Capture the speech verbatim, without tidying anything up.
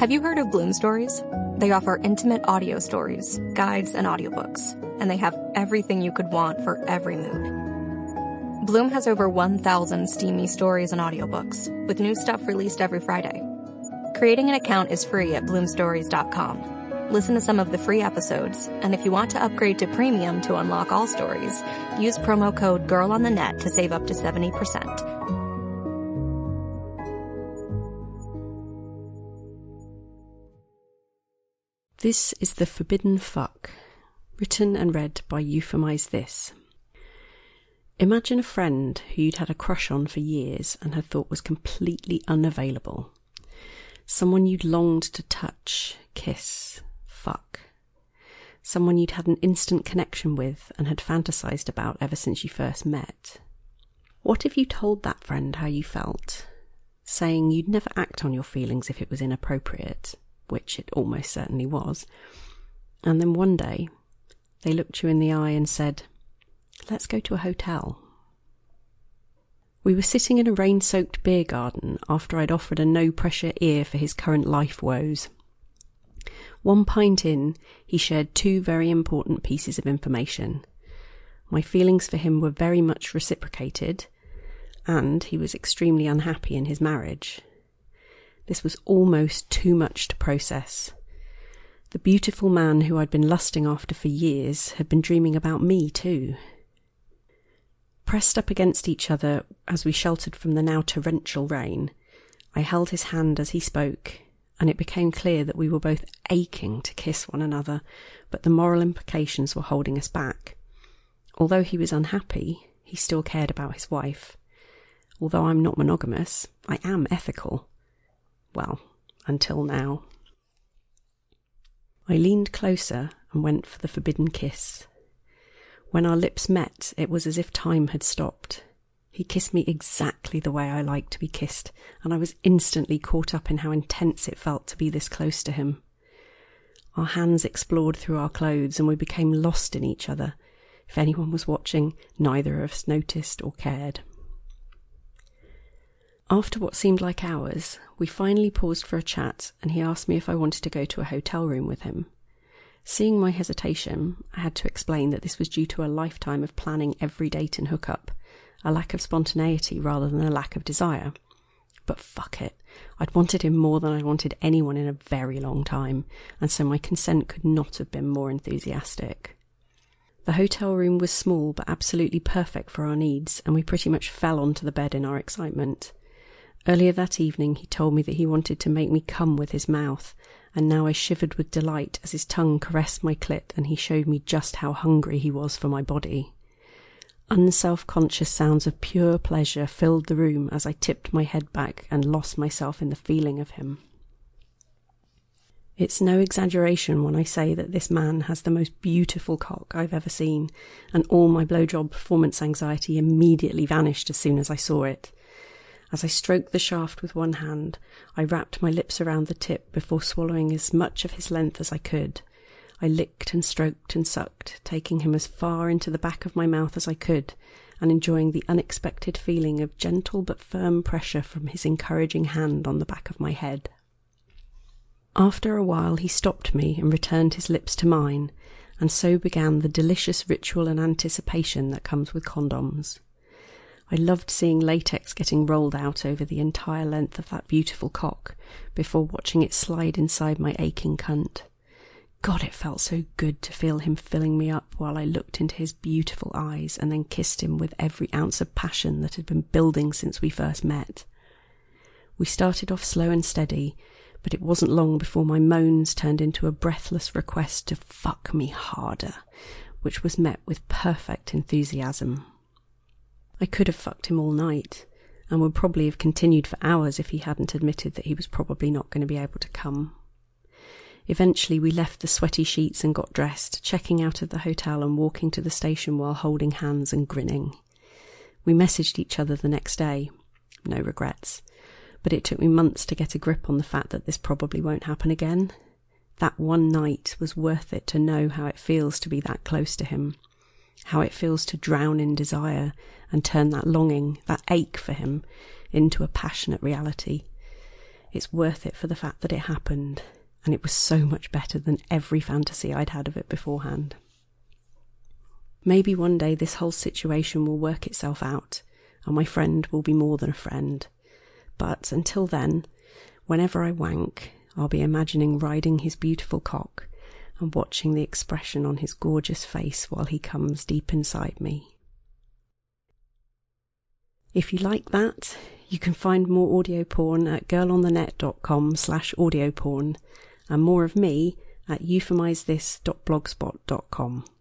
Have you heard of Bloom Stories? They offer intimate audio stories, guides, and audiobooks, and they have everything you could want for every mood. Bloom has over one thousand steamy stories and audiobooks, with new stuff released every Friday. Creating an account is free at bloom stories dot com. Listen to some of the free episodes, and if you want to upgrade to premium to unlock all stories, use promo code GIRLONTHENET to save up to seventy percent. This is The Forbidden Fuck, written and read by Euphemize This. Imagine a friend who you'd had a crush on for years and had thought was completely unavailable. Someone you'd longed to touch, kiss, fuck. Someone you'd had an instant connection with and had fantasized about ever since you first met. What if you told that friend how you felt, saying you'd never act on your feelings if it was inappropriate, which it almost certainly was, and then one day they looked you in the eye and said, "Let's go to a hotel." We were sitting in a rain-soaked beer garden after I'd offered a no-pressure ear for his current life woes. One pint in, he shared two very important pieces of information. My feelings for him were very much reciprocated, and he was extremely unhappy in his marriage. This was almost too much to process. The beautiful man who I'd been lusting after for years had been dreaming about me too. Pressed up against each other as we sheltered from the now torrential rain, I held his hand as he spoke, and it became clear that we were both aching to kiss one another, but the moral implications were holding us back. Although he was unhappy, he still cared about his wife. Although I'm not monogamous, I am ethical. Well, until now. I leaned closer and went for the forbidden kiss. When our lips met, it was as if time had stopped. He kissed me exactly the way I like to be kissed, and I was instantly caught up in how intense it felt to be this close to him. Our hands explored through our clothes, and we became lost in each other. If anyone was watching, neither of us noticed or cared. After what seemed like hours, we finally paused for a chat, and he asked me if I wanted to go to a hotel room with him. Seeing my hesitation, I had to explain that this was due to a lifetime of planning every date and hookup, a lack of spontaneity rather than a lack of desire. But fuck it, I'd wanted him more than I'd wanted anyone in a very long time, and so my consent could not have been more enthusiastic. The hotel room was small but absolutely perfect for our needs, and we pretty much fell onto the bed in our excitement. Earlier that evening he told me that he wanted to make me come with his mouth, and now I shivered with delight as his tongue caressed my clit and he showed me just how hungry he was for my body. Unself-conscious sounds of pure pleasure filled the room as I tipped my head back and lost myself in the feeling of him. It's no exaggeration when I say that this man has the most beautiful cock I've ever seen, and all my blowjob performance anxiety immediately vanished as soon as I saw it. As I stroked the shaft with one hand, I wrapped my lips around the tip before swallowing as much of his length as I could. I licked and stroked and sucked, taking him as far into the back of my mouth as I could, and enjoying the unexpected feeling of gentle but firm pressure from his encouraging hand on the back of my head. After a while he stopped me and returned his lips to mine, and so began the delicious ritual and anticipation that comes with condoms. I loved seeing latex getting rolled out over the entire length of that beautiful cock, before watching it slide inside my aching cunt. God, it felt so good to feel him filling me up while I looked into his beautiful eyes and then kissed him with every ounce of passion that had been building since we first met. We started off slow and steady, but it wasn't long before my moans turned into a breathless request to fuck me harder, which was met with perfect enthusiasm. I could have fucked him all night, and would probably have continued for hours if he hadn't admitted that he was probably not going to be able to come. Eventually we left the sweaty sheets and got dressed, checking out of the hotel and walking to the station while holding hands and grinning. We messaged each other the next day. No regrets. But it took me months to get a grip on the fact that this probably won't happen again. That one night was worth it to know how it feels to be that close to him. How it feels to drown in desire and turn that longing, that ache for him, into a passionate reality. It's worth it for the fact that it happened, and it was so much better than every fantasy I'd had of it beforehand. Maybe one day this whole situation will work itself out, and my friend will be more than a friend. But until then, whenever I wank, I'll be imagining riding his beautiful cock and watching the expression on his gorgeous face while he comes deep inside me. If you like that, you can find more audio porn at girlonthenet.com slash audio porn and more of me at euphemizethis dot blogspot dot com.